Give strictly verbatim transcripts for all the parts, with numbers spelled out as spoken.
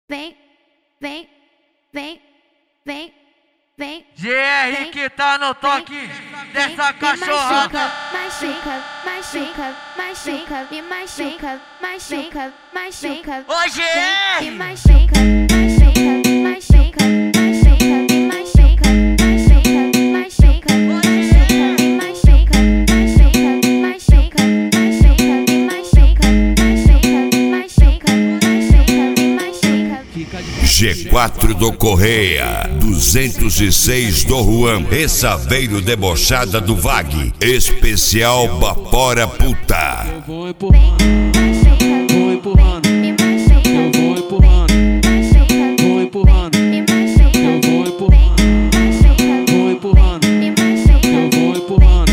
vem, vem, vem, vem, vem. G R que tá no toque dessa cachorrada. Machuca, machuca, machuca, me machuca, machuca, machuca. Ô G R! Me machuca, machuca, machuca, machuca, me machuca, machuca, machuca, me machuca, machuca, machuca, machuca, me machuca, machuca, machuca, machuca. G quatro do Correia, duzentos e seis do Juan, Ressaveiro debochada do Vag, especial Bapora Puta. Eu vou empurrando, vou empurrando, eu vou empurrando, vou empurrando, eu vou empurrando, vou empurrando, eu vou empurrando,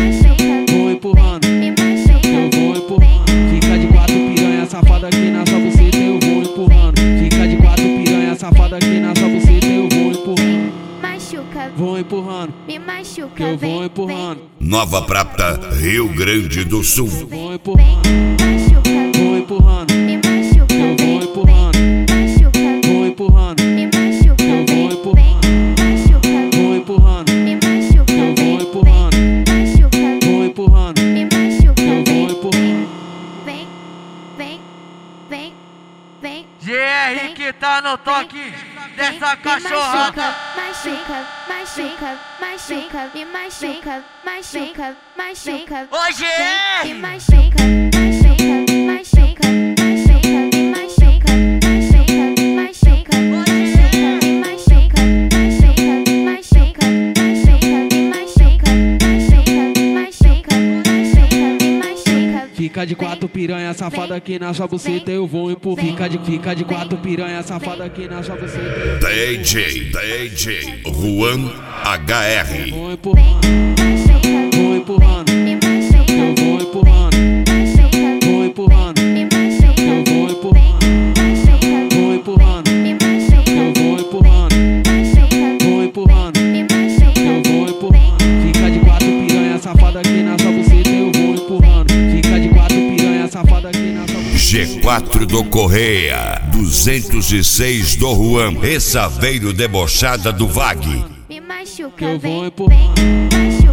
vou empurrando, eu vou empurrando. Fica de quatro piranha safada aqui na sua buceta, eu vou empurrando. Fica de quatro piranha safada aqui na sua buceta, eu vou empurrando. Machuca, Vou empurrando, me machuca, eu vem, vou empurrando, Nova Prata, Rio Grande do Sul. vou empurrando, machuca, vou empurrando, me machuca, eu vem, vou empurrando, machuca, vou empurrando, me machuca, eu vem, vou empurrando, machuca, vou empurrando, me machuca, eu vem, vou empurrando, machuca, vou empurrando, me machuca, eu vou vem, empurrando. vem, vem, vem, vem. G R que tá no toque dessa cachorrada. Machuca, machuca, machuca, me machuca, machuca, machuca. Ô G R! Me machuca, machuca, machuca, machuca, me machuca, machuca, machuca, me machuca, machuca, machuca, machuca, me machuca, machuca, machuca, me machuca. Fica de quatro piranha safada aqui na sua buceta, eu vou empurrar. Fica de, fica de quatro piranha safada aqui na sua buceta. D J, D J, Juan H R. Vou empurrando, vou empurrando, eu vou empurrando, vou empurrando, eu vou empurrando, vou empurrando, eu vou empurrando, vou empurrando, eu vou empurrando. Fica de quatro piranha safada aqui na sua buceta, eu vou empurrando. Fica de quatro piranha safada aqui na sua buceta. G quatro do Correia, duzentos e seis do Juan, Ressaveiro debochada do Vag. Me machuca, Eu vem, vou empurrando. vem,